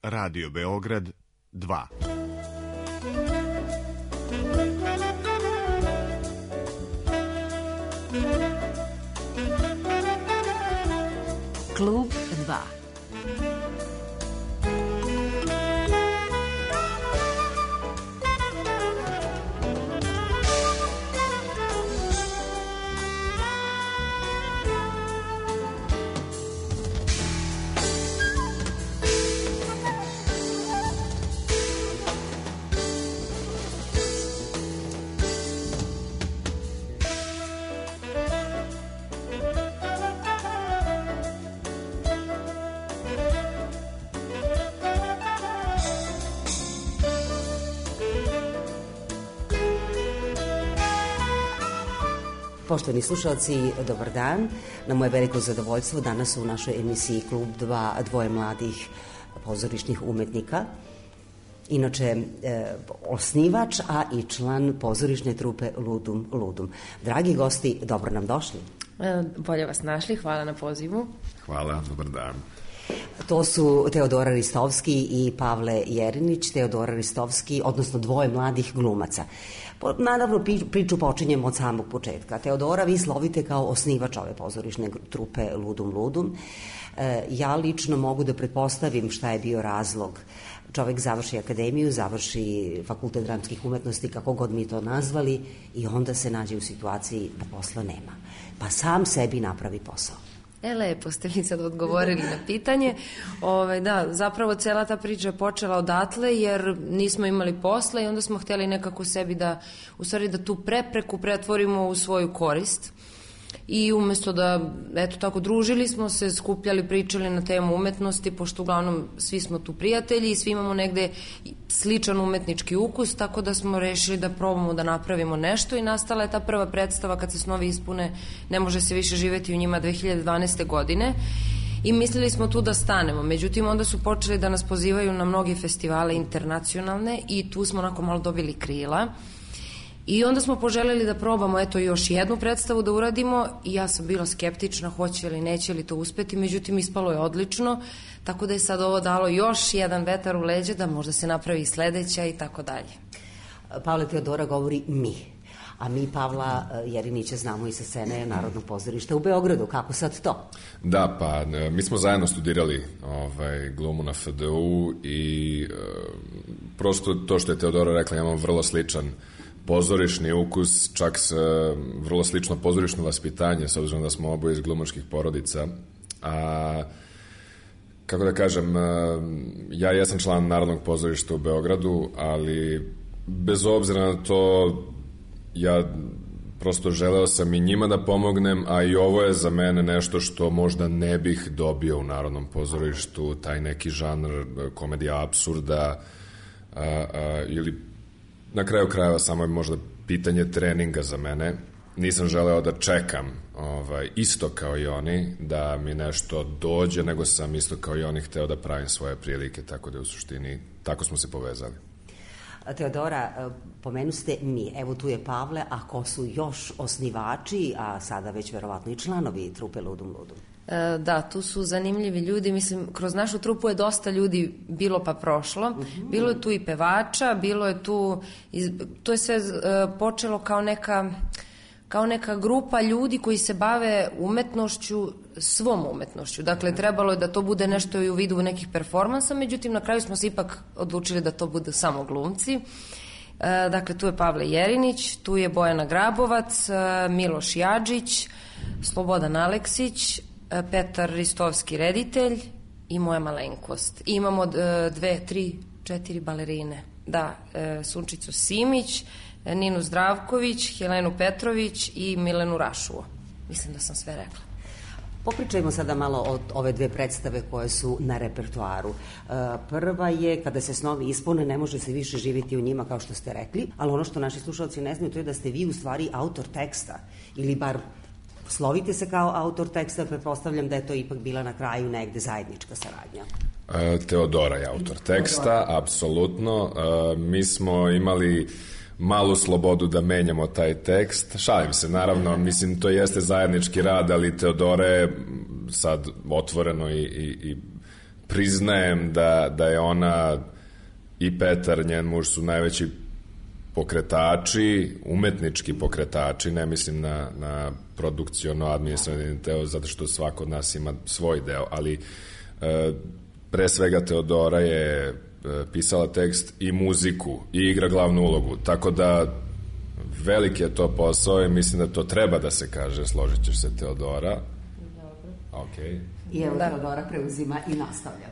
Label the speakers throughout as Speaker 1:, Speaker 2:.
Speaker 1: Radio Beograd 2.
Speaker 2: Klub 2.
Speaker 3: Poštovani slušalci, dobar dan. Na moje veliko zadovoljstvo danas u našoj emisiji Klub 2 dvoje mladih pozorišnih umetnika. Inače, osnivač, a i član pozorišne trupe Ludum Ludum. Dragi gosti, dobro nam došli.
Speaker 4: Bolje vas našli, hvala na pozivu.
Speaker 5: Hvala, dobar dan.
Speaker 3: To su Teodora Ristovski i Pavle Jerinić. Teodora Ristovski, odnosno dvoje mladih glumaca. Naravno, priču počinjemo od samog početka. Teodora, vi slovite kao osnivač ove pozorišne trupe Ludum Ludum. Ja lično mogu da pretpostavim šta je bio razlog. Čovek završi akademiju, završi fakultet dramskih umetnosti, kako god mi to nazvali, i onda se nađe u situaciji da posla nema. Pa sam sebi napravi posao.
Speaker 4: Lepo ste mi sad odgovorili na pitanje. Da, zapravo cela ta priča je počela odatle jer nismo imali posla i onda smo htjeli nekako sebi da tu prepreku pretvorimo u svoju korist. I umesto da, eto tako, družili smo se, skupljali, pričali na temu umetnosti, pošto uglavnom svi smo tu prijatelji i svi imamo negde sličan umetnički ukus, tako da smo rešili da probamo da napravimo nešto i nastala je ta prva predstava Kad se snovi ispune, ne može se više živeti u njima 2012. godine. I mislili smo tu da stanemo, međutim onda su počeli da nas pozivaju na mnoge festivale internacionalne i tu smo onako malo dobili krila. I onda smo poželjeli da probamo još jednu predstavu da uradimo i ja sam bila skeptična hoće li, neće li to uspeti, međutim ispalo je odlično, tako da je sad ovo dalo još jedan vetar u leđe da možda se napravi sledeća i tako dalje.
Speaker 3: Pavle, Teodora govori mi, a mi Pavla Jerinića znamo i sa scene Narodnog pozorišta u Beogradu. Kako sad to?
Speaker 5: Da, pa mi smo zajedno studirali glumu na FDU i prosto to što je Teodora rekla, imamo vrlo sličan pozorišni ukus, čak vrlo slično pozorišno vaspitanje, s obzirom da smo oboje iz glumačkih porodica. A kako da kažem, ja jesam član Narodnog pozorišta u Beogradu, ali bez obzira na to ja prosto želeo sam i njima da pomognem, a i ovo je za mene nešto što možda ne bih dobio u Narodnom pozorištu, taj neki žanr komedija apsurda ili na kraju krajeva samo je možda pitanje treninga za mene. Nisam želeo da čekam isto kao i oni, da mi nešto dođe, nego sam isto kao i oni hteo da pravim svoje prilike, tako da u suštini tako smo se povezali.
Speaker 3: Teodora, pomenu ste mi, evo tu je Pavle, a ko su još osnivači, a sada već verovatno i članovi trupe Ludum Ludum?
Speaker 4: Da, tu su zanimljivi ljudi, mislim, kroz našu trupu je dosta ljudi bilo pa prošlo, bilo je tu i pevača, bilo je tu, to je sve počelo kao neka grupa ljudi koji se bave umetnošću, svom umetnošću. Dakle, trebalo je da to bude nešto i u vidu nekih performansa, međutim, na kraju smo se ipak odlučili da to bude samo glumci. Dakle, tu je Pavle Jerinić, tu je Bojana Grabovac, Miloš Jadžić, Slobodan Aleksić, Petar Ristovski, reditelj i moja malenkost. I imamo 4 balerine. Da, Sunčicu Simić, Ninu Zdravković, Helenu Petrović i Milenu Rašuo. Mislim da sam sve rekla.
Speaker 3: Popričajmo sada malo o ove dve predstave koje su na repertoaru. Prva je Kada se snovi ispune, ne može se više živjeti u njima, kao što ste rekli, ali ono što naši slušalci ne znaju, to je da ste vi u stvari autor teksta, ili bar slovite se kao autor teksta, pretpostavljam da je to ipak bila na kraju negde zajednička saradnja.
Speaker 5: Teodora je autor teksta, apsolutno. Mi smo imali malu slobodu da menjamo taj tekst. Šalim se, naravno, mislim, to jeste zajednički rad, ali Teodora je sad otvoreno i priznajem da je ona i Petar, njen muž, su najveći pokretači, umetnički pokretači, ne mislim na produkciono-administrativni deo, zato što svako od nas ima svoj deo, ali pre svega Teodora je pisala tekst i muziku i igra glavnu ulogu, tako da veliki je to posao i mislim da to treba da se kaže, složit ćeš se, Teodora. Dobro. Okay.
Speaker 3: I evo Teodora preuzima i nastavlja.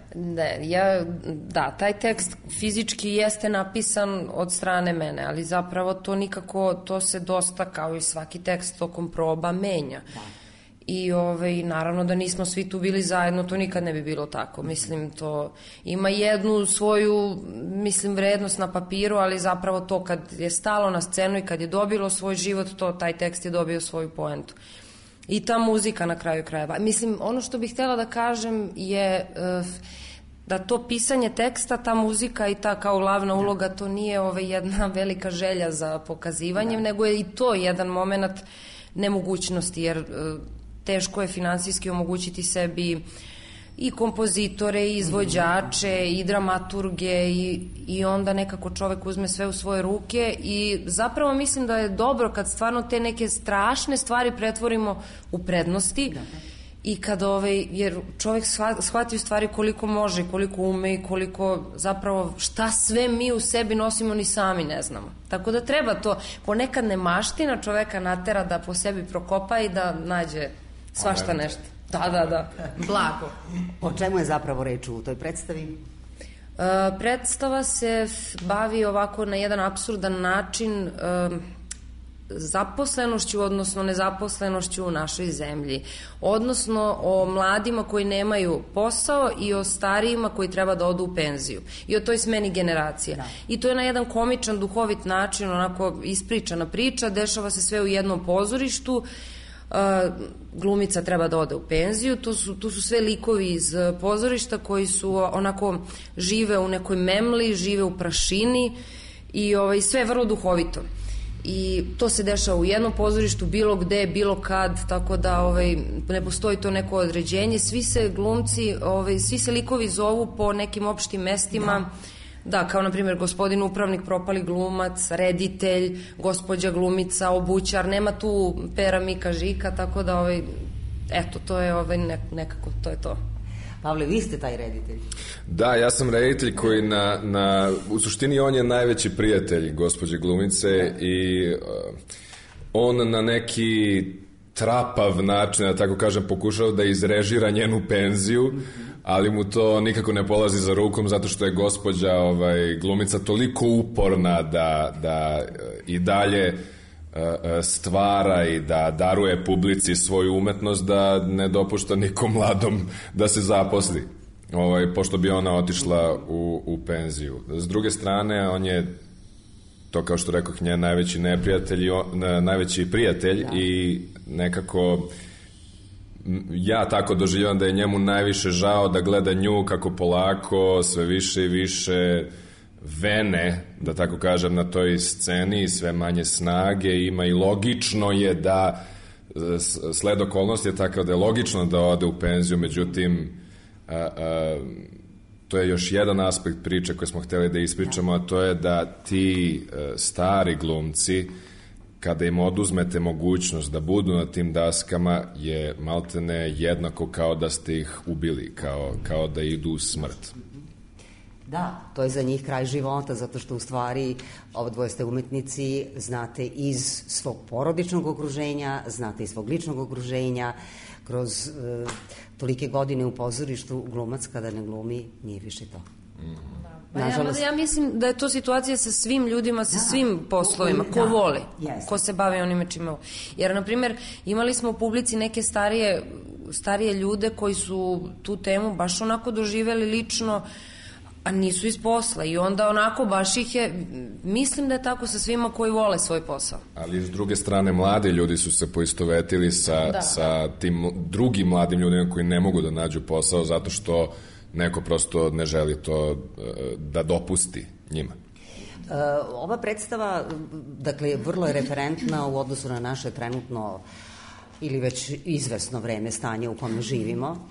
Speaker 4: Da, taj tekst fizički jeste napisan od strane mene, ali zapravo to nikako, to se dosta, kao i svaki tekst tokom proba, menja. Da. I naravno da nismo svi tu bili zajedno, to nikad ne bi bilo tako. Mislim, to ima jednu svoju, vrednost na papiru, ali zapravo to kad je stalo na scenu i kad je dobilo svoj život, taj tekst je dobio svoju poentu. I ta muzika na kraju krajeva. Ono što bih htjela da kažem je da to pisanje teksta, ta muzika i ta kao glavna uloga, to nije jedna velika želja za pokazivanjem, nego je i to jedan moment nemogućnosti, jer teško je finansijski omogućiti sebi i kompozitore, i izvođače, i dramaturge, i onda nekako čovek uzme sve u svoje ruke i zapravo mislim da je dobro kad stvarno te neke strašne stvari pretvorimo u prednosti i kad jer čovek shvati u stvari koliko može, koliko ume i koliko zapravo šta sve mi u sebi nosimo ni sami ne znamo. Tako da treba to, ponekad nemaština čoveka natera da po sebi prokopa i da nađe svašta nešto. Da. Blago.
Speaker 3: O čemu je zapravo reč u toj predstavi?
Speaker 4: Predstava se bavi ovako na jedan apsurdan način zaposlenošću, odnosno nezaposlenošću u našoj zemlji. Odnosno o mladima koji nemaju posao i o starijima koji treba da odu u penziju. I o toj smeni generacija. Da. I to je na jedan komičan, duhovit način, onako ispričana priča, dešava se sve u jednom pozorištu. Glumica treba da ode u penziju, tu su sve likovi iz pozorišta koji su onako žive u nekoj memli, žive u prašini i sve je vrlo duhovito i to se dešava u jednom pozorištu, bilo gde, bilo kad, tako da ne postoji to neko određenje, svi se glumci, svi se likovi zovu po nekim opštim mestima. Da, kao na primjer gospodin upravnik, propali glumac, reditelj, gospođa glumica, obućar, nema tu Pera, Mika, Žika, tako da eto, to je nekako, to je to.
Speaker 3: Pavle, vi ste taj reditelj.
Speaker 5: Da, ja sam reditelj koji u suštini on je najveći prijatelj gospođe glumice i on na neki trapav način, da tako kažem, pokušao da izrežira njenu penziju, ali mu to nikako ne polazi za rukom zato što je gospođa glumica toliko uporna da i dalje stvara i da daruje publici svoju umetnost, da ne dopušta nikom mladom da se zaposli, pošto bi ona otišla u penziju. S druge strane, on je, to kao što rekoh, njen najveći neprijatelj, najveći prijatelj i nekako ja tako doživljam da je njemu najviše žao da gleda nju kako polako sve više i više vene, da tako kažem, na toj sceni, sve manje snage ima i logično je da sled okolnosti je takav da je logično da ode u penziju, međutim to je još jedan aspekt priče koji smo hteli da ispričamo, a to je da ti stari glumci, kada im oduzmete mogućnost da budu na tim daskama, je maltene jednako kao da ste ih ubili, kao da idu u smrt.
Speaker 3: Da, to je za njih kraj života, zato što u stvari obadvoje ste umetnici, znate iz svog porodičnog okruženja, znate iz svog ličnog okruženja, kroz tolike godine u pozorištu glumac kada ne glumi nije više to.
Speaker 4: Ja mislim da je to situacija sa svim ljudima, sa svim poslovima, ko voli, ko se bavi onime čime voli. Jer, na primjer, imali smo u publici neke starije ljude koji su tu temu baš onako doživeli lično, a nisu iz posla i onda onako baš ih je, mislim da je tako sa svima koji vole svoj posao.
Speaker 5: Ali s druge strane, mladi ljudi su se poistovetili sa tim drugim mladim ljudima koji ne mogu da nađu posao zato što neko prosto ne želi to da dopusti njima.
Speaker 3: Ova predstava, dakle, vrlo je referentna u odnosu na naše trenutno ili već izvesno vreme stanje u kome živimo.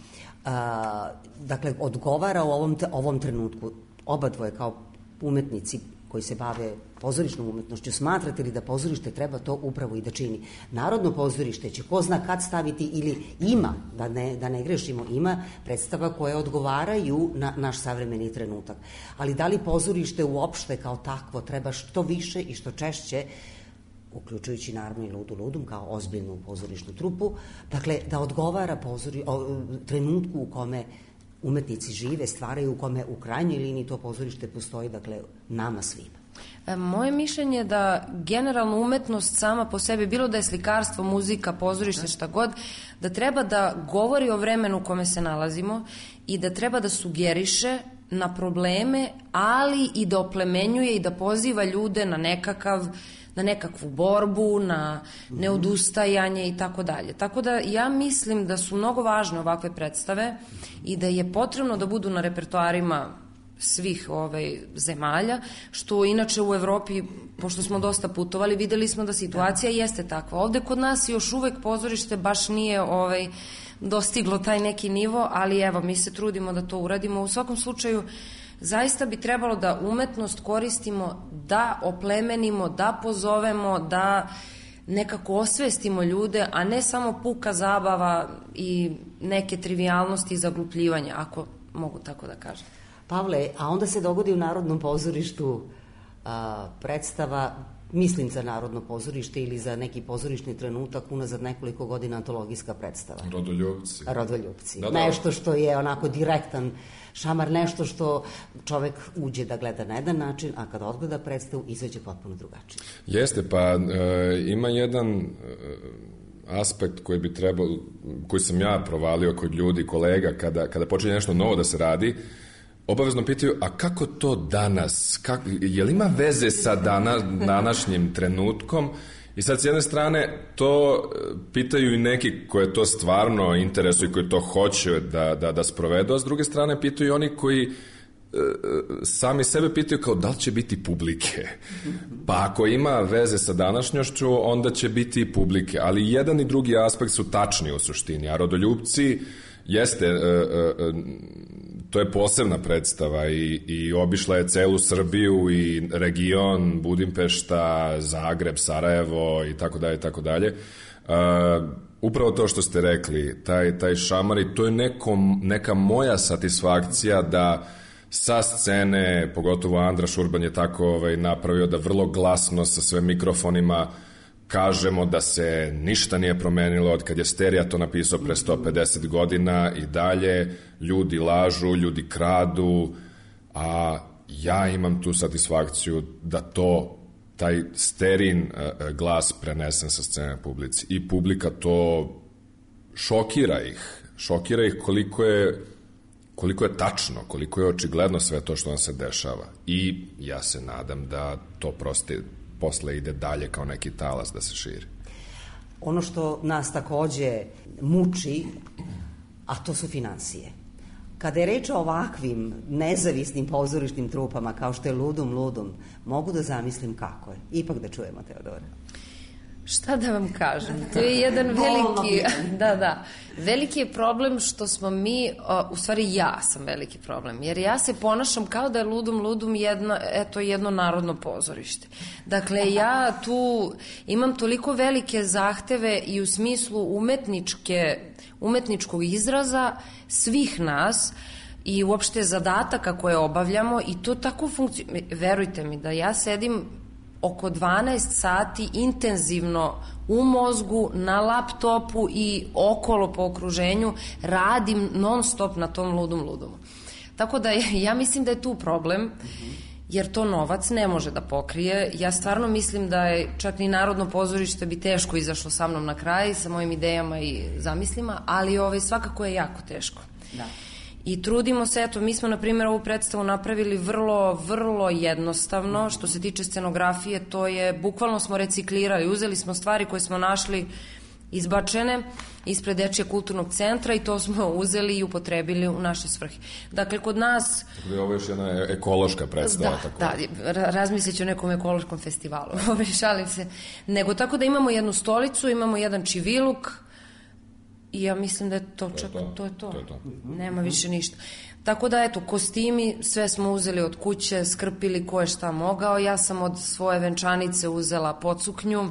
Speaker 3: dakle, odgovara u ovom trenutku? Oba dvoje kao umetnici koji se bave pozorišnom umetnošću, smatrate li da pozorište treba to upravo i da čini? Narodno pozorište će ko zna kad staviti ili ima, da ne grešimo, ima predstava koje odgovaraju na naš savremeni trenutak. Ali da li pozorište uopšte kao takvo treba što više i što češće, uključujući naravno i Ludu Ludum kao ozbiljnu pozorišnu trupu, dakle da odgovara trenutku u kome umetnici žive, stvaraju, u kome u krajnjoj liniji to pozorište postoji, dakle, nama svima.
Speaker 4: Moje mišljenje je da generalno umetnost sama po sebi, bilo da je slikarstvo, muzika, pozorište, šta god, da treba da govori o vremenu u kome se nalazimo i da treba da sugeriše na probleme, ali i da oplemenjuje i da poziva ljude na nekakvu borbu, na neodustajanje i tako dalje. Tako da ja mislim da su mnogo važne ovakve predstave i da je potrebno da budu na repertoarima svih zemalja, što inače u Evropi, pošto smo dosta putovali, videli smo da situacija jeste takva. Ovde kod nas još uvek pozorište baš nije dostiglo taj neki nivo, ali evo, mi se trudimo da to uradimo. U svakom slučaju, zaista bi trebalo da umetnost koristimo, da oplemenimo, da pozovemo, da nekako osvestimo ljude, a ne samo puka zabava i neke trivijalnosti i zaglupljivanja, ako mogu tako da kažem.
Speaker 3: Pavle, a onda se dogodi u Narodnom pozorištu predstava, mislim za Narodno pozorište ili za neki pozorišni trenutak, unazad nekoliko godina antologijska predstava. Rodoljupci. Da. Nešto što je onako direktan šamar, nešto što čovek uđe da gleda na jedan način, a kada odgleda predstavu, izađe potpuno drugačije.
Speaker 5: Jeste, pa ima jedan aspekt koji sam ja provalio kod ljudi, kolega, kada počinje nešto novo da se radi, obavezno pitaju, a kako to danas? Je li ima veze sa današnjim trenutkom? I sad s jedne strane to pitaju i neki koje to stvarno interesuju i koji to hoće da sprovedu, a s druge strane pitaju i oni koji sami sebe pitaju kao da li će biti publike. Pa ako ima veze sa današnjošću, onda će biti publike. Ali jedan i drugi aspekt su tačni u suštini, a Rodoljupci jeste, to je posebna predstava i obišla je celu Srbiju i region, Budimpešta, Zagreb, Sarajevo i tako dalje, tako dalje. Upravo to što ste rekli, taj šamar, i to je neka moja satisfakcija da sa scene, pogotovo Andra Šurban je tako napravio da vrlo glasno sa sve mikrofonima kažemo da se ništa nije promenilo od kad je Sterija to napisao pre 150 godina i dalje ljudi lažu, ljudi kradu, a ja imam tu satisfakciju da taj Sterin glas prenesem sa scene publici i publika to šokira ih koliko je tačno, koliko je očigledno sve to što nam se dešava i ja se nadam da to posle ide dalje kao neki talas da se širi.
Speaker 3: Ono što nas takođe muči, a to su finansije. Kada je reč o ovakvim nezavisnim pozorišnim trupama kao što je Ludum, mogu da zamislim kako je. Ipak da čujemo Teodora.
Speaker 4: Šta da vam kažem? To je jedan veliki je problem što smo mi, u stvari ja sam veliki problem, jer ja se ponašam kao da je Ludum jedno narodno pozorište. Dakle, ja tu imam toliko velike zahteve i u smislu umetničkog izraza svih nas i uopšte zadataka koje obavljamo i to tako funkcionuje. Verujte mi da ja sedim oko 12 sati intenzivno u mozgu, na laptopu i okolo po okruženju, radim non stop na tom Ludumu. Tako da ja mislim da je tu problem, jer to novac ne može da pokrije. Ja stvarno mislim da je čak ni Narodno pozorište bi teško izašlo sa mnom na kraj, sa mojim idejama i zamislima, ali svakako je jako teško. Da. I trudimo se, mi smo, na primjer, ovu predstavu napravili vrlo, vrlo jednostavno. Što se tiče scenografije, to je, bukvalno smo reciklirali, uzeli smo stvari koje smo našli izbačene ispred Dečijeg kulturnog centra i to smo uzeli i upotrebili u naše svrhe. Dakle, kod nas...
Speaker 5: Ovo je još jedna ekološka predstava.
Speaker 4: Da, razmislit ću o nekom ekološkom festivalu, šalim se. Nego tako da imamo jednu stolicu, imamo jedan čiviluk, I ja mislim da je to čak, to je to. Nema više ništa. Tako da, eto, kostimi, sve smo uzeli od kuće, skrpili ko je šta mogao. Ja sam od svoje venčanice uzela podsuknju.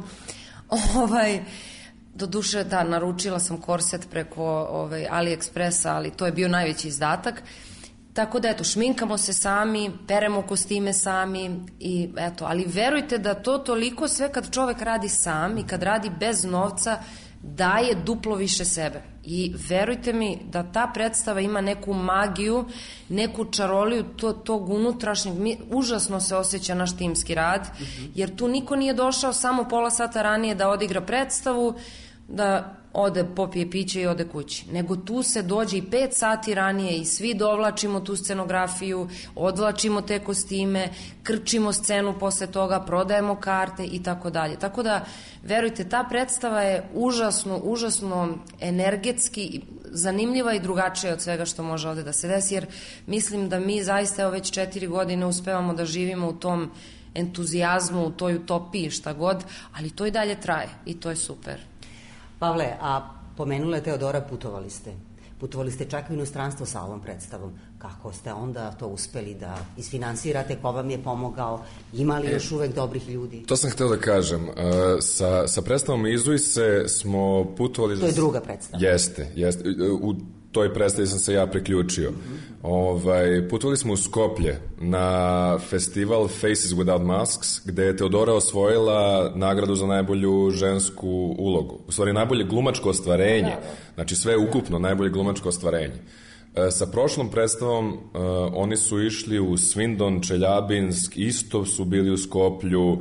Speaker 4: Doduše, da, naručila sam korset preko AliExpressa, ali to je bio najveći izdatak. Tako da, eto, šminkamo se sami, peremo kostime sami i eto, ali verujte da to toliko sve kad čovek radi sam i kad radi bez novca, daje duplo više sebe. I verujte mi da ta predstava ima neku magiju, neku čaroliju tog unutrašnjeg, užasno se osjeća naš timski rad, jer tu niko nije došao samo pola sata ranije da odigra predstavu, da ode popije piće i ode kući. Nego tu se dođe i 5 sati ranije i svi dovlačimo tu scenografiju, odvlačimo te kostime, krčimo scenu posle toga, prodajemo karte i tako dalje. Tako da, verujte, ta predstava je užasno energetski zanimljiva i drugačija od svega što može ovde da se desi, jer mislim da mi zaista već 4 godine uspevamo da živimo u tom entuzijazmu, u toj utopiji, šta god, ali to i dalje traje i to je super.
Speaker 3: Pavle, a pomenula je Teodora, putovali ste. Putovali ste čak u inostranstvo sa ovom predstavom. Kako ste onda to uspeli da isfinansirate, ko vam je pomogao? Ima li još uvek dobrih ljudi?
Speaker 5: To sam hteo da kažem. Sa predstavom Izuise smo putovali...
Speaker 3: To je druga predstava.
Speaker 5: Jeste. U toj predstavi sam se ja priključio. Putovali smo u Skoplje na festival Faces Without Masks, gde je Teodora osvojila nagradu za najbolju žensku ulogu. U stvari, najbolje glumačko ostvarenje. Znači, sve ukupno najbolje glumačko ostvarenje. Sa prošlom predstavom oni su išli u Svindon, Čeljabinsk, isto su bili u Skoplju,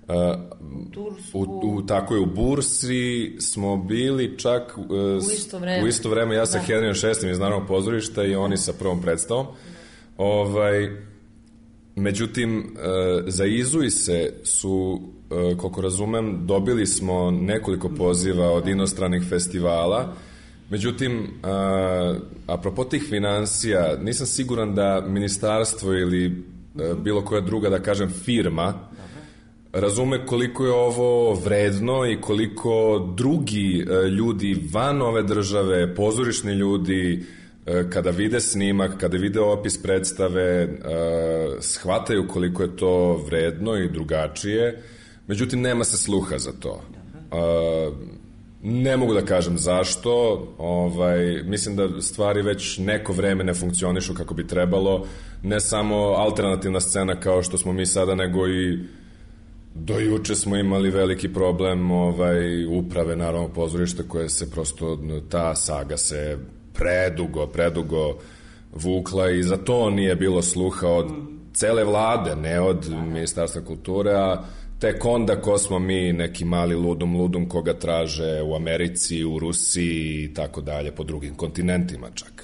Speaker 5: tako je, u Bursi smo bili čak u isto vreme, ja sa Henrijom VI iz Narodnog pozorišta i oni sa prvom predstavom. Međutim, za Izuise su, koliko razumem, dobili smo nekoliko poziva od inostranih festivala. Međutim, apropo tih finansija, nisam siguran da ministarstvo ili bilo koja druga, da kažem, firma razume koliko je ovo vredno i koliko drugi ljudi van ove države, pozorišni ljudi, kada vide snimak, kada vide opis predstave, shvataju koliko je to vredno i drugačije. Međutim, nema se sluha za to. Ne mogu da kažem zašto. Mislim da stvari već neko vreme ne funkcionišu kako bi trebalo. Ne samo alternativna scena kao što smo mi sada, nego i do juče smo imali veliki problem uprave Narodnog pozorišta, koje se prosto, ta saga se predugo vukla i za to nije bilo sluha od cele vlade, ne od Ministarstva kulture, a tek onda ko smo mi, neki mali ludum koga traže u Americi, u Rusiji i tako dalje, po drugim kontinentima čak.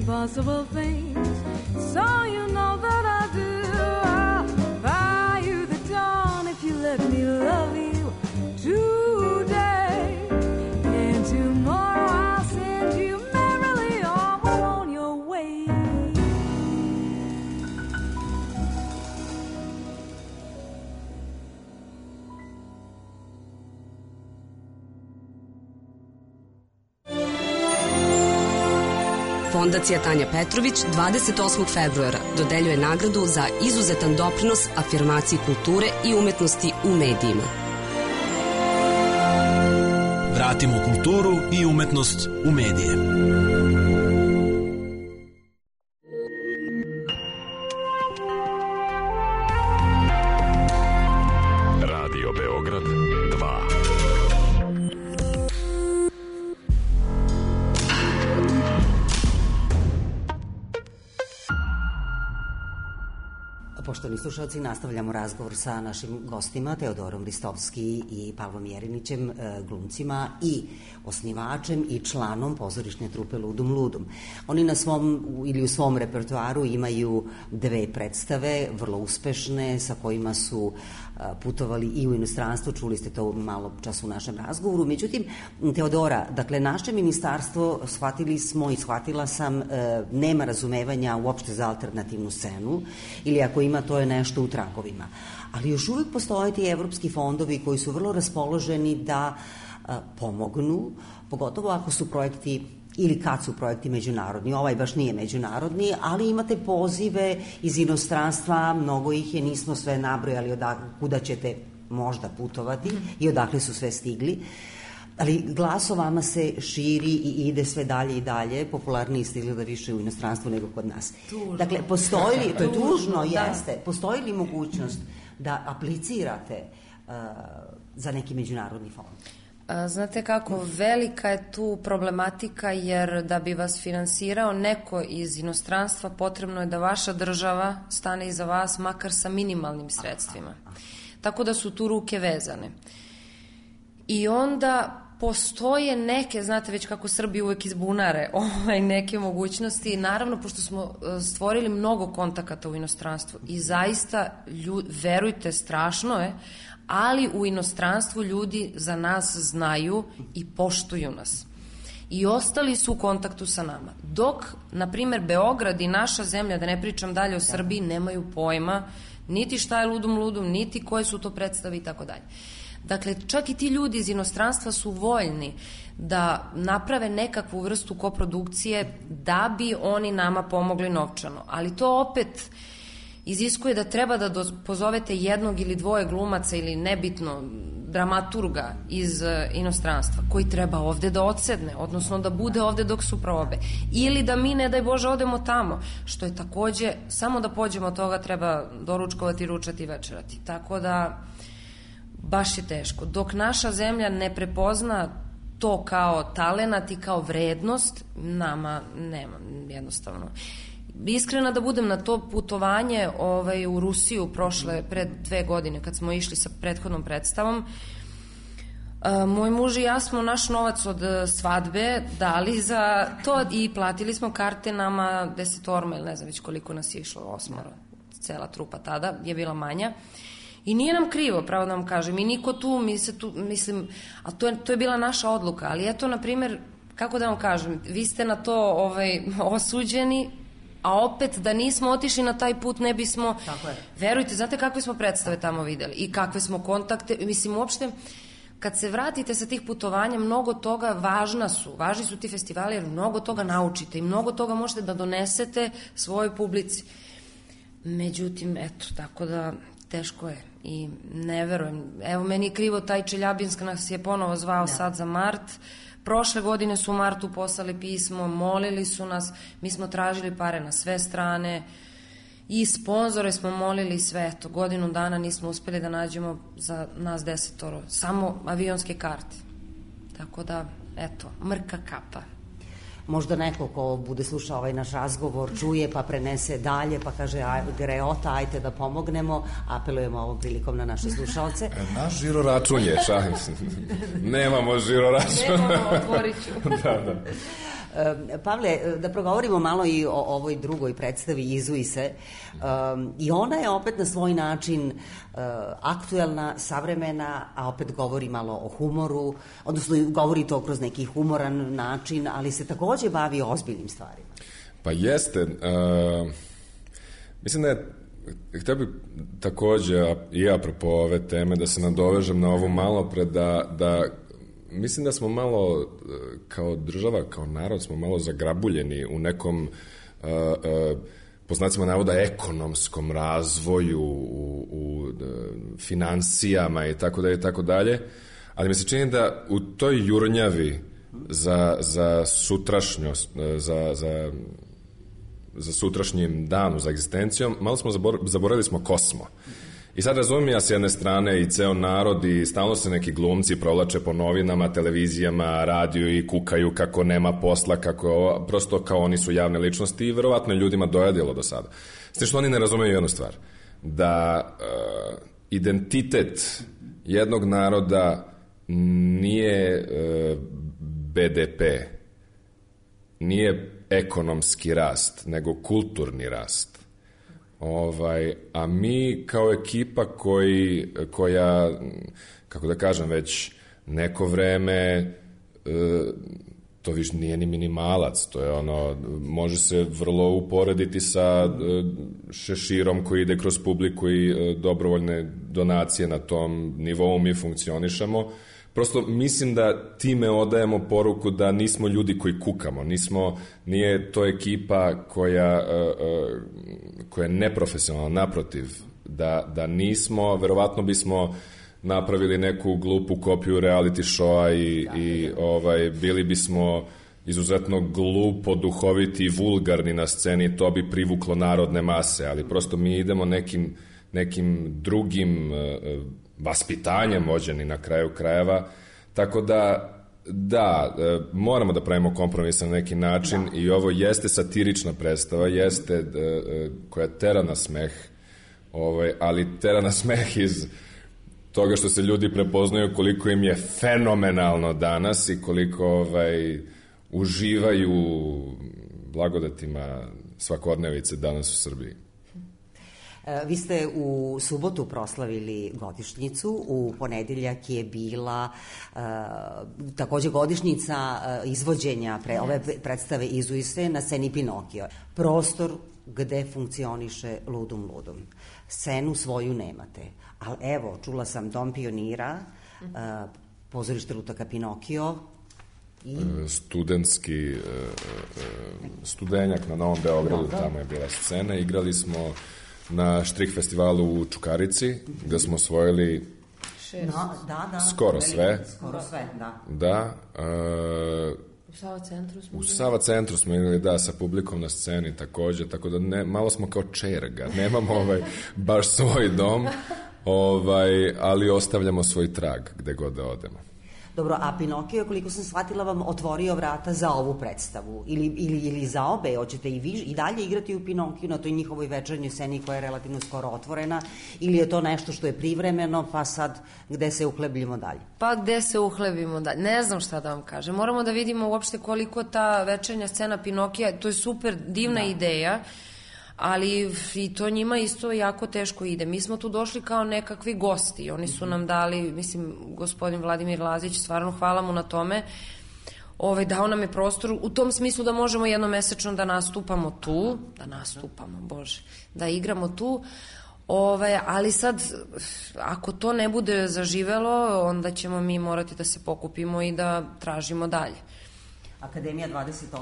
Speaker 2: impossible things, so you know that I do. I'll buy you the dawn if you let me love you today, and tomorrow I'll send you merrily on your way.
Speaker 6: Fondacija Tanja Petrović 28. februara dodeljuje nagradu za izuzetan doprinos afirmaciji kulture i umetnosti u medijima.
Speaker 7: Vratimo kulturu i umetnost u medije.
Speaker 8: Radio Beograd 2.
Speaker 3: Poštovani slušalci, nastavljamo razgovor sa našim gostima, Teodorom Ristovski i Pavlom Jerinićem, glumcima i osnivačem i članom pozorišne trupe Ludum Ludum. Oni na svom ili u svom repertoaru imaju 2 predstave, vrlo uspešne, sa kojima su putovali i u inostranstvo, čuli ste to malo čas u našem razgovoru. Međutim, Teodora, dakle, naše ministarstvo, shvatili smo i shvatila sam, nema razumevanja uopšte za alternativnu scenu, ili ako ima, to je nešto u tragovima. Ali još uvijek postoje ti evropski fondovi koji su vrlo raspoloženi da pomognu, pogotovo ako su projekti ili kad su projekti međunarodni. Ovaj baš nije međunarodni, ali imate pozive iz inostranstva, mnogo ih je, nismo sve nabrojali kuda ćete možda putovati i odakle su sve stigli. Ali glas o vama se širi i ide sve dalje i dalje, popularniji ste izgleda više u inostranstvu nego kod nas.
Speaker 4: Tužno.
Speaker 3: Dakle, postoji li, to je tužno,
Speaker 4: da.
Speaker 3: jeste, postoji li mogućnost da aplicirate za neki međunarodni fond?
Speaker 4: Znate kako, velika je tu problematika, jer da bi vas finansirao neko iz inostranstva, potrebno je da vaša država stane iza vas, makar sa minimalnim sredstvima. Tako da su tu ruke vezane. I onda postoje neke, znate već kako Srbi uvek izbunare, neke mogućnosti. Naravno, pošto smo stvorili mnogo kontakata u inostranstvu i zaista, verujte, strašno je, ali u inostranstvu ljudi za nas znaju i poštuju nas. I ostali su u kontaktu sa nama. Dok, na primer, Beograd i naša zemlja, da ne pričam dalje o Srbiji, nemaju pojma niti šta je Ludum Ludum, niti koje su to predstave i tako dalje. Dakle, čak i ti ljudi iz inostranstva su voljni da naprave nekakvu vrstu koprodukcije da bi oni nama pomogli novčano. Ali to opet iziskuje da treba da pozovete jednog ili dvoje glumaca ili nebitno dramaturga iz inostranstva koji treba ovde da odsedne, odnosno da bude ovde dok su probe. Ili da mi, ne daj Bože, odemo tamo, što je takođe, samo da pođemo od toga treba doručkovati, ručati i večerati. Tako da baš je teško. Dok naša zemlja ne prepozna to kao talenat i kao vrednost, nama nema, jednostavno. Iskrena da budem, na to putovanje u Rusiju pred 2 godine, kad smo išli sa prethodnom predstavom, moj muž i ja smo naš novac od svadbe dali za to i platili smo karte nama 10 ili ne znam već koliko nas je išlo, 8, cela trupa tada je bila manja. I nije nam krivo, pravo da vam kažem, i niko tu, mislim, a to je bila naša odluka, ali eto, na primjer, kako da vam kažem, vi ste na to osuđeni, a opet da nismo otišli na taj put ne bismo, verujte, znate kakve smo predstave tamo videli i kakve smo kontakte, mislim, uopšte, kad se vratite sa tih putovanja, mnogo toga važni su ti festivali, jer mnogo toga naučite i mnogo toga možete da donesete svojoj publici. Međutim, eto, tako da teško je i ne verujem. Evo, meni je krivo, taj Čeljabinsk nas je ponovo zvao sad za mart. Prošle godine su u martu poslali pismo, molili su nas, mi smo tražili pare na sve strane i sponzore smo molili sve, eto, godinu dana nismo uspeli da nađemo za nas 10, samo avionske karte. Tako da, eto, mrka kapa.
Speaker 3: Možda neko ko bude slušao ovaj naš razgovor čuje pa prenese dalje pa kaže greota, ajte da pomognemo, apelujemo ovom prilikom na naše slušalce.
Speaker 5: Naš žiro račun je, nemamo žiro račun.
Speaker 4: Nemamo, otvorit ću.
Speaker 5: Da.
Speaker 3: Pavle, da progovorimo malo i o ovoj drugoj predstavi Izuj se. I ona je opet na svoj način aktuelna, savremena, a opet govori malo o humoru, odnosno govori to kroz neki humoran način, ali se takođe bavi ozbiljnim stvarima.
Speaker 5: Pa jeste. Mislim da je, htio bih takođe i apropo ove teme da se nadovežem na ovu malo pre da mislim da smo malo kao država, kao narod smo malo zagrabuljeni u nekom po znacima navoda ekonomskom razvoju, u finansijama i tako dalje, ali mi se čini da u toj jurnjavi za sutrašnjost, za sutrašnjim danu, za egzistencijom, malo smo zaboravili smo ko smo. I sad razumijem ja s jedne strane i ceo narod i stalno se neki glumci provlače po novinama, televizijama, radiju i kukaju kako nema posla, kako je ovo, prosto kao oni su javne ličnosti i verovatno je ljudima dojadilo do sada. S tim što oni ne razumeju jednu stvar, da identitet jednog naroda nije BDP, nije ekonomski rast, nego kulturni rast. A mi kao ekipa koja, kako da kažem, već neko vreme, to više nije ni minimalac, to je ono, može se vrlo uporediti sa šeširom koji ide kroz publiku i dobrovoljne donacije na tom nivou mi funkcionišemo. Prosto mislim da time odajemo poruku da nismo ljudi koji kukamo, nije to ekipa koja je neprofesionalna, naprotiv, da nismo, verovatno bismo napravili neku glupu kopiju reality showa i bili bismo izuzetno glupo, duhoviti i vulgarni na sceni, to bi privuklo narodne mase, ali prosto mi idemo nekim drugim vaspitanjem vođeni na kraju krajeva, tako da, moramo da pravimo kompromis na neki način i ovo jeste satirična predstava, jeste koja tera na smeh, ali tera na smeh iz toga što se ljudi prepoznaju koliko im je fenomenalno danas i koliko uživaju blagodatima svakodnevice danas u Srbiji.
Speaker 3: Vi ste u subotu proslavili godišnjicu, u ponedeljak je bila takođe godišnjica izvođenja ove predstave Izuj se na sceni Pinokio. Prostor gde funkcioniše Ludum Ludum. Scenu svoju nemate, ali evo, čula sam Dom pionira, pozorište Lutaka Pinokio,
Speaker 5: studentski studenjak na Novom Beogradu, tamo je bila scena, igrali smo na Štrih festivalu u Čukarici, gde smo osvojili skoro sve. Da. U Sava centru smo igrali, sa publikom na sceni takođe, tako da malo smo kao čerga, nemamo baš svoj dom, ali ostavljamo svoj trag gde god da odemo.
Speaker 3: Dobro, a Pinokio, koliko sam shvatila, vam otvorio vrata za ovu predstavu ili za obe, hoćete i dalje igrati u Pinokiju na toj njihovoj večernjoj sceni koja je relativno skoro otvorena, ili je to nešto što je privremeno, pa sad gde se uhlebimo dalje?
Speaker 4: Pa gde se uhlebimo dalje, ne znam šta da vam kažem, moramo da vidimo uopšte koliko ta večernja scena Pinokija, to je super, divna ideja, ali i to njima isto jako teško ide. Mi smo tu došli kao nekakvi gosti, oni su nam dali, mislim, gospodin Vladimir Lazić, stvarno hvala mu na tome, dao nam je prostor u tom smislu da možemo jednomesečno da nastupamo tu, da igramo tu, ali sad, ako to ne bude zaživelo, onda ćemo mi morati da se pokupimo i da tražimo dalje.
Speaker 3: Akademija 28?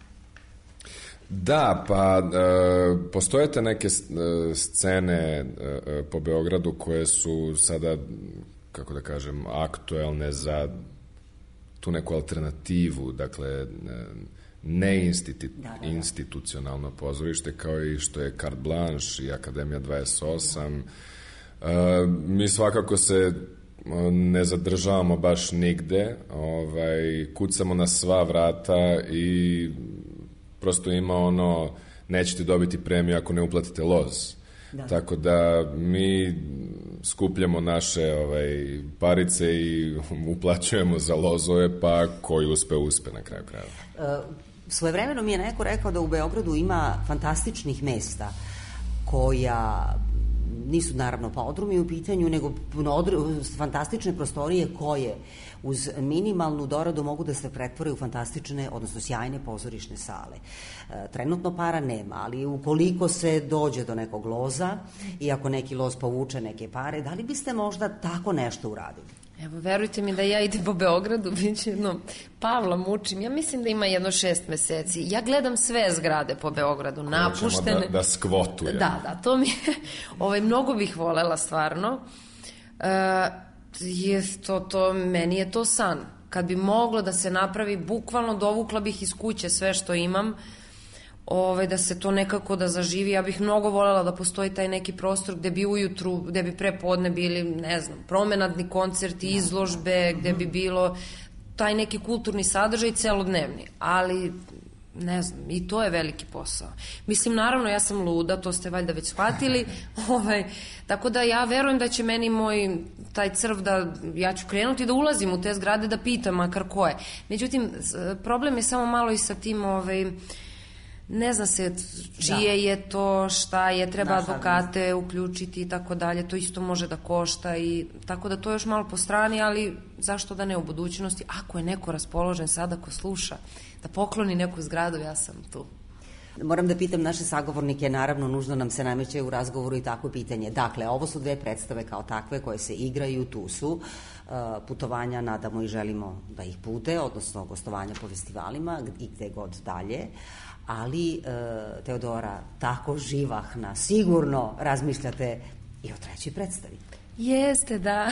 Speaker 5: Da, pa postoje te neke scene po Beogradu koje su sada, kako da kažem, aktuelne za tu neku alternativu, dakle neinstitucionalno pozorište, kao i što je Carte Blanche i Akademija 28. Mi svakako se ne zadržavamo baš nigde, kucamo na sva vrata i prosto ima nećete dobiti premiju ako ne uplatite loz. Tako da mi skupljamo naše parice i uplaćujemo za lozove, pa koji uspe na kraju krajeva.
Speaker 3: Svojevremeno mi je neko rekao da u Beogradu ima fantastičnih mesta koja nisu naravno podrumi u pitanju, nego fantastične prostorije koje uz minimalnu doradu mogu da se pretvore u fantastične, odnosno sjajne pozorišne sale. Trenutno para nema, ali ukoliko se dođe do nekog loza i ako neki loz povuče neke pare, da li biste možda tako nešto uradili?
Speaker 4: Evo, verujte mi da ja idem po Beogradu, bit će Pavla mučim, ja mislim da ima jedno 6 meseci. Ja gledam sve zgrade po Beogradu, napuštene.
Speaker 5: Da skvotuje.
Speaker 4: Da, to mi je, mnogo bih volela stvarno. Meni je to san. Kad bi moglo da se napravi, bukvalno dovukla bih iz kuće sve što imam, da se to nekako da zaživi. Ja bih mnogo voljela da postoji taj neki prostor gde bi ujutru, gde bi prepodne bili, ne znam, promenadni koncerti, izložbe, gde bi bilo taj neki kulturni sadržaj celodnevni, ali ne znam, i to je veliki posao. Mislim, naravno, ja sam luda, to ste valjda već shvatili, tako da ja verujem da će meni moj taj crv da, ja ću krenuti da ulazim u te zgrade da pitam makar ko je. Međutim, problem je samo malo i sa tim, ne zna se čije je to, šta je, treba advokate uključiti i tako dalje, to isto može da košta i tako da to je još malo po strani, ali zašto da ne u budućnosti, ako je neko raspoložen sada ko sluša, da pokloni neku zgradu, ja sam tu.
Speaker 3: Moram da pitam naše sagovornike, naravno nužno nam se nameće u razgovoru i takvo pitanje. Dakle, ovo su 2 predstave kao takve koje se igraju, tu su putovanja, nadamo i želimo da ih bude, odnosno gostovanja po festivalima i gde god dalje, ali Teodora, tako živahna, sigurno razmišljate i o 3. predstavi.
Speaker 4: Jeste, da.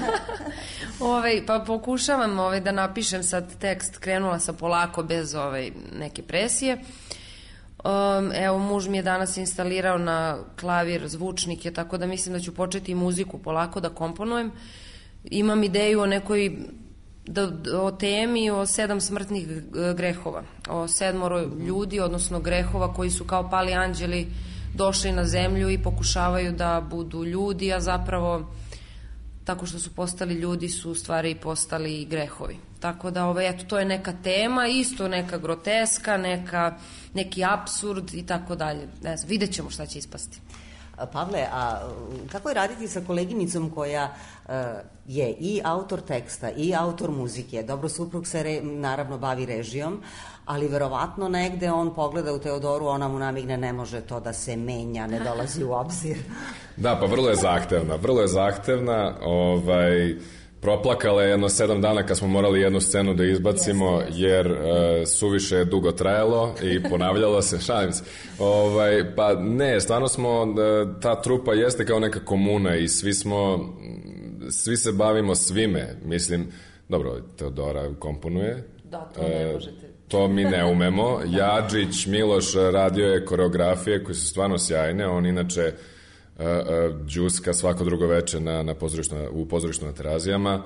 Speaker 4: Pa pokušavam da napišem sad tekst, krenula sam polako bez neke presije. Evo, muž mi je danas instalirao na klavir zvučnike, tako da mislim da ću početi muziku polako da komponujem. Imam ideju o nekoj, o temi o 7 smrtnih grehova, o 7 ljudi, odnosno grehova koji su kao pali anđeli došli na zemlju i pokušavaju da budu ljudi, a zapravo tako što su postali ljudi su u stvari postali i grehovi. Tako da, eto, to je neka tema, isto neka groteska, neki apsurd i tako dalje. Ne znam, vidjet ćemo šta će ispasti.
Speaker 3: Pavle, a kako je raditi sa koleginicom koja je i autor teksta i autor muzike? Dobro, suprug se naravno bavi režijom, ali verovatno negde on pogleda u Teodoru, ona mu namigne, ne može to da se menja, ne dolazi u obzir.
Speaker 5: Da, pa vrlo je zahtevna, proplakala je jedno 7 dana kad smo morali jednu scenu da izbacimo, jer suviše je dugo trajalo i ponavljalo se, šalim se. Pa ne, stvarno smo, ta trupa jeste kao neka komuna i svi se bavimo svime. Mislim, dobro, Teodora komponuje.
Speaker 4: Da, to ne možete.
Speaker 5: To mi ne umemo. Jadžić, Miloš radio je koreografije koje su stvarno sjajne, on inače džuska svako drugo veče u pozorištu na Terazijama,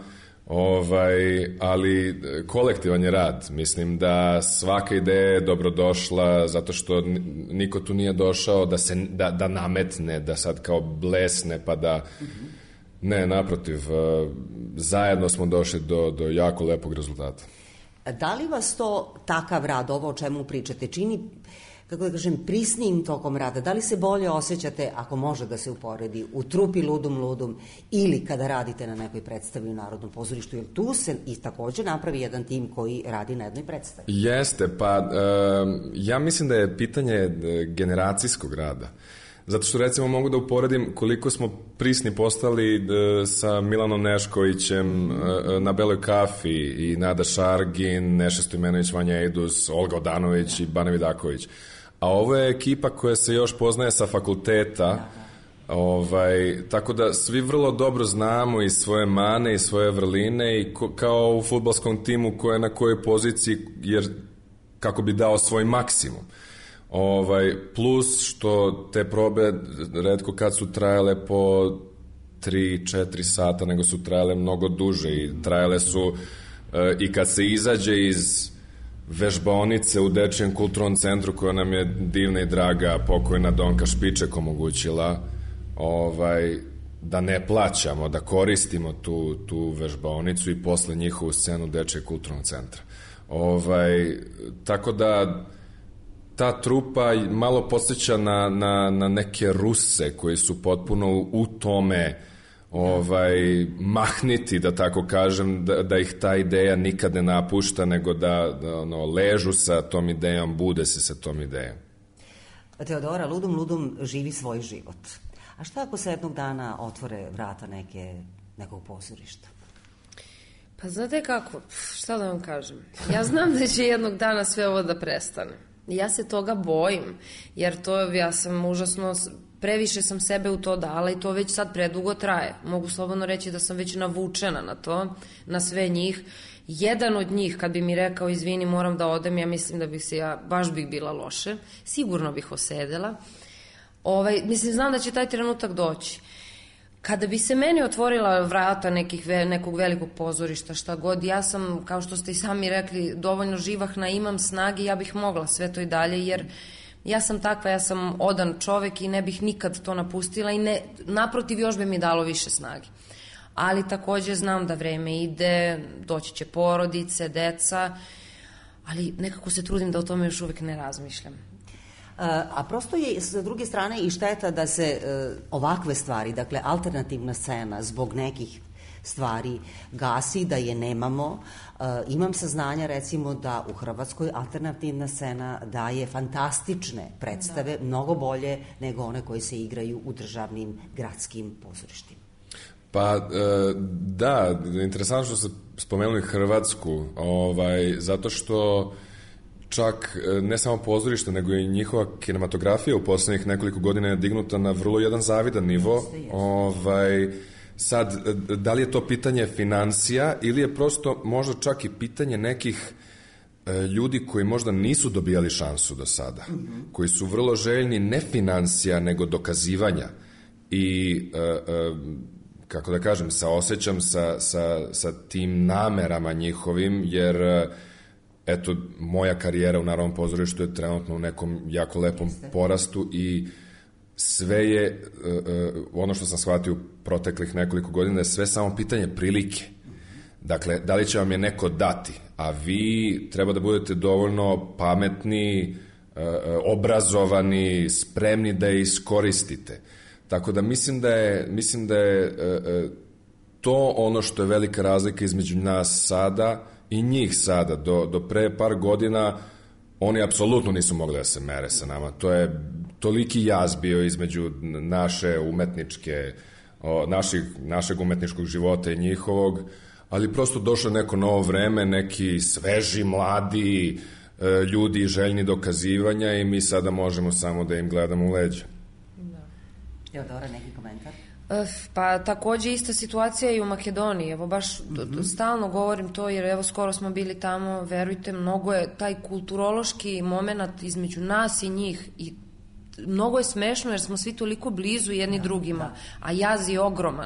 Speaker 5: ali kolektivan je rad. Mislim da svaka ideja je dobrodošla, zato što niko tu nije došao da nametne, da sad kao blesne, pa da... Ne, naprotiv, zajedno smo došli do jako lepog rezultata.
Speaker 3: Da li vas to, takav rad, ovo o čemu pričate, čini, kako da kažem, prisnijim tokom rada? Da li se bolje osjećate, ako može da se uporedi, u trupi Ludum ili kada radite na nekoj predstavi u Narodnom pozorištu? Jer tu se i takođe napravi jedan tim koji radi na jednoj predstavi.
Speaker 5: Jeste, pa ja mislim da je pitanje generacijskog rada. Zato što, recimo, mogu da uporedim koliko smo prisni postali sa Milanom Neškovićem na Beloj kafi i Nada Šargin, Neša Stojmenović, Vanja Ejdus, Olga Odanović i Bane Vidaković. A ovo je ekipa koja se još poznaje sa fakulteta, tako da svi vrlo dobro znamo i svoje mane i svoje vrline i kao u fudbalskom timu ko je na kojoj poziciji, jer kako bi dao svoj maksimum. Plus što te probe retko kad su trajale po 3-4 sata, nego su trajale mnogo duže i trajale su i kad se izađe iz vežbaonice u Dečijem kulturnom centru, koja nam je divna i draga pokojna Donka Špiček omogućila, da ne plaćamo, da koristimo tu vežbaonicu i posle njihovu scenu Dečijeg kulturnog centra. Tako da ta trupa malo podsjeća na neke Ruse koji su potpuno u tome mahniti, da tako kažem, da ih ta ideja nikad ne napušta, nego da ležu sa tom idejom, bude se sa tom idejom.
Speaker 3: Teodora, Ludum živi svoj život. A šta ako se jednog dana otvore vrata nekog pozorišta?
Speaker 4: Pa znate kako, šta da vam kažem? Ja znam da će jednog dana sve ovo da prestane. Ja se toga bojim, jer ja sam užasno, previše sam sebe u to dala i to već sad predugo traje. Mogu slobodno reći da sam već navučena na to, na sve njih. Jedan od njih, kad bi mi rekao, izvini, moram da odem, ja mislim da baš bih bila loše. Sigurno bih osedela. Znam da će taj trenutak doći. Kada bi se meni otvorila vrata nekog velikog pozorišta, šta god, ja sam, kao što ste i sami rekli, dovoljno živahna, imam snage, ja bih mogla sve to i dalje, jer ja sam takva, ja sam odan čovek i ne bih nikad to napustila i naprotiv, još bi mi dalo više snage. Ali takođe znam da vreme ide, doći će porodice, deca, ali nekako se trudim da o tome još uvek ne razmišljam.
Speaker 3: A prosto je s druge strane i šteta da se ovakve stvari, dakle alternativna scena zbog nekih stvari gasi, da je nemamo. Imam saznanja recimo da u Hrvatskoj alternativna scena daje fantastične predstave, mnogo bolje nego one koje se igraju u državnim gradskim pozorištima.
Speaker 5: Pa da, interesantno što ste spomenuli Hrvatsku, zato što čak ne samo pozorište, nego i njihova kinematografija u poslednjih nekoliko godina je dignuta na vrlo jedan zavidan nivo. Sad, da li je to pitanje financija ili je prosto možda čak i pitanje nekih ljudi koji možda nisu dobijali šansu do sada, koji su vrlo željni ne financija, nego dokazivanja i kako da kažem, saosećam sa tim namerama njihovim, jer eto, moja karijera u Narodnom pozorištu je trenutno u nekom jako lepom porastu i sve je, ono što sam shvatio u proteklih nekoliko godina, je sve samo pitanje prilike. Dakle, da li će vam je neko dati, a vi treba da budete dovoljno pametni, obrazovani, spremni da je iskoristite. Tako da mislim da je to ono što je velika razlika između nas sada i njih sada. Do pre par godina oni apsolutno nisu mogli da se mere sa nama. To je toliki jaz bio između naše umetničke, našeg umetničkog života i njihovog, ali prosto došlo neko novo vreme, neki sveži, mladi ljudi željni dokazivanja i mi sada možemo samo da im gledamo u leđa.
Speaker 3: Teodora, neki komentar?
Speaker 4: Pa takođe ista situacija i u Makedoniji, evo baš stalno govorim to, jer evo skoro smo bili tamo, verujte, mnogo je taj kulturološki moment između nas i njih i mnogo je smešno jer smo svi toliko blizu jedni drugima, a jaz je ogroman.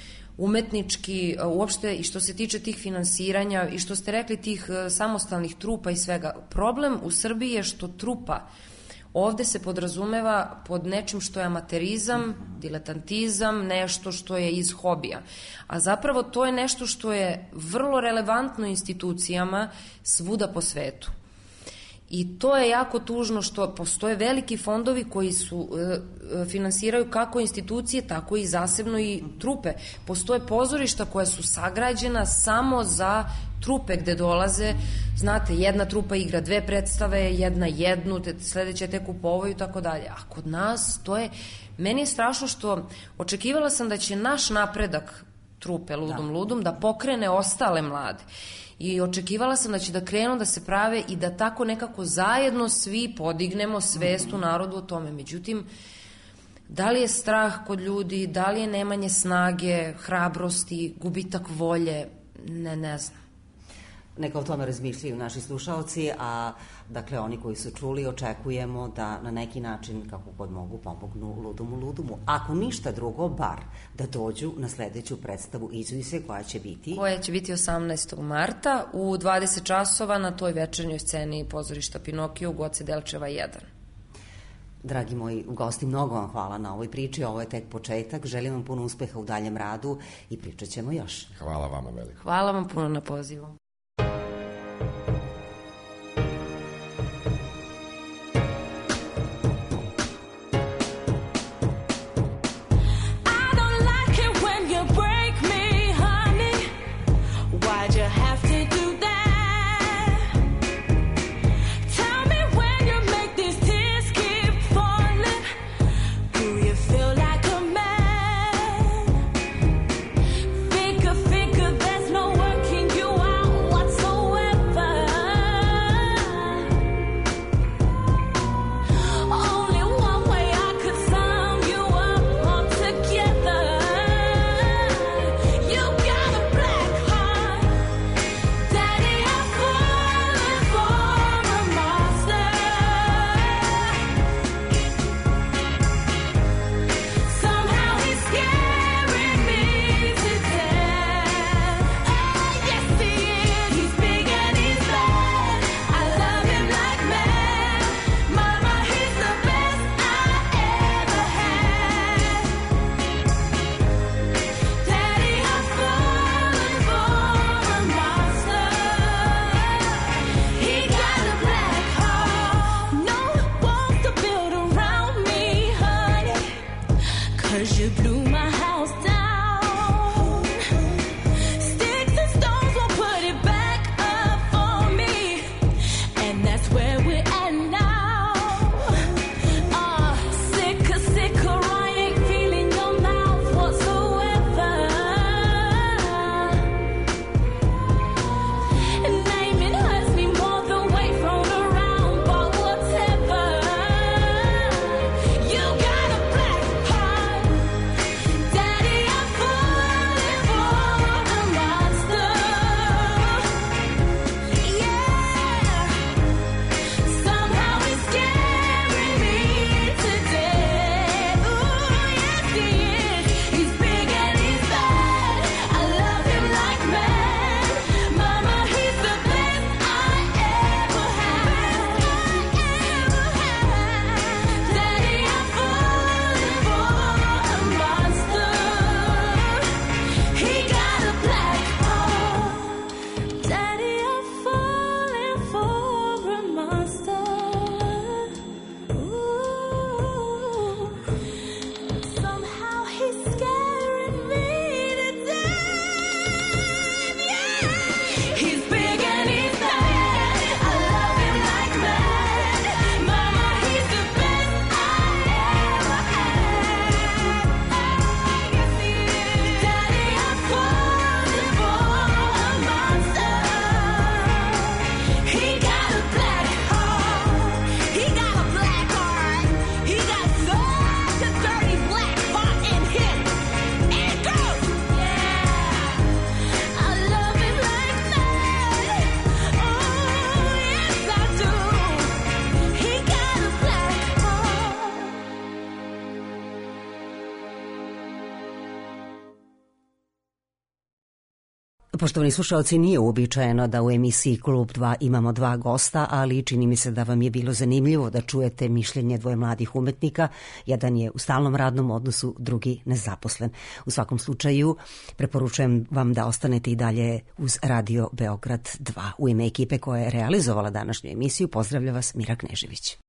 Speaker 4: Umetnički, uopšte i što se tiče tih finansiranja i što ste rekli tih samostalnih trupa i svega. Problem u Srbiji je što trupa ovde se podrazumeva pod nečim što je amaterizam, diletantizam, nešto što je iz hobija. A zapravo to je nešto što je vrlo relevantno institucijama svuda po svetu. I to je jako tužno što postoje veliki fondovi koji finansiraju kako institucije, tako i zasebno i trupe. Postoje pozorišta koja su sagrađena samo za trupe gde dolaze, znate, jedna trupa igra 2 predstave, jedna jednu, sledeća tek u povoju i tako dalje. A kod nas to je, meni je strašno što očekivala sam da će naš napredak trupe Ludum da pokrene ostale mlade. I očekivala sam da će da krenu da se prave i da tako nekako zajedno svi podignemo svest u narodu o tome. Međutim, da li je strah kod ljudi, da li je nemanje snage, hrabrosti, gubitak volje, ne znam.
Speaker 3: Neka o tome razmišljaju naši slušaoci, a dakle oni koji su čuli očekujemo da na neki način, kako god mogu, pomognu Ludumu. Ako ništa drugo, bar da dođu na sledeću predstavu Izuj se, koja će biti? Koja će biti
Speaker 4: 18. marta u 20 časova na toj večernjoj sceni pozorišta Pinokio u Goce Delčeva 1.
Speaker 3: Dragi moji gosti, mnogo vam hvala na ovoj priči, ovo je tek početak, želim vam puno uspeha u daljem radu i pričat ćemo još.
Speaker 5: Hvala vama veliko.
Speaker 4: Hvala vam puno na pozivu.
Speaker 2: 'cause you blew my house down. Sticks and stones will put it back up for me, and that's where we're at now. Sick, I ain't feeling your mouth whatsoever. Naming hurts me more than weight thrown around, but whatever. You got a black heart, Daddy. I'm falling for a monster. Yeah, somehow he's scaring me to death. Ooh, yes he is. He's big and he's bad. I love him like mad. Mama, he's the best I ever had. Daddy, I'm falling for a monster. He got a black heart. Daddy, I'm falling for a monster. Ooh, somehow he's scaring me to death. Yeah, he's big and he's bad. I love him like mad. Mama, he's the best I ever had. Yes, he is. Daddy, I'm falling for a monster. He got a black heart. He got a black heart. He got such a dirty black heart in him. It goes. Yeah, I love him like mad. Oh, yes I do. He got a black heart.
Speaker 3: Poštovani slušalci, nije uobičajeno da u emisiji Klub 2 imamo dva gosta, ali čini mi se da vam je bilo zanimljivo da čujete mišljenje dvoje mladih umetnika. Jedan je u stalnom radnom odnosu, drugi nezaposlen. U svakom slučaju, preporučujem vam da ostanete i dalje uz Radio Beograd 2. U ime ekipe koja je realizovala današnju emisiju, pozdravlja vas Mira Knežević.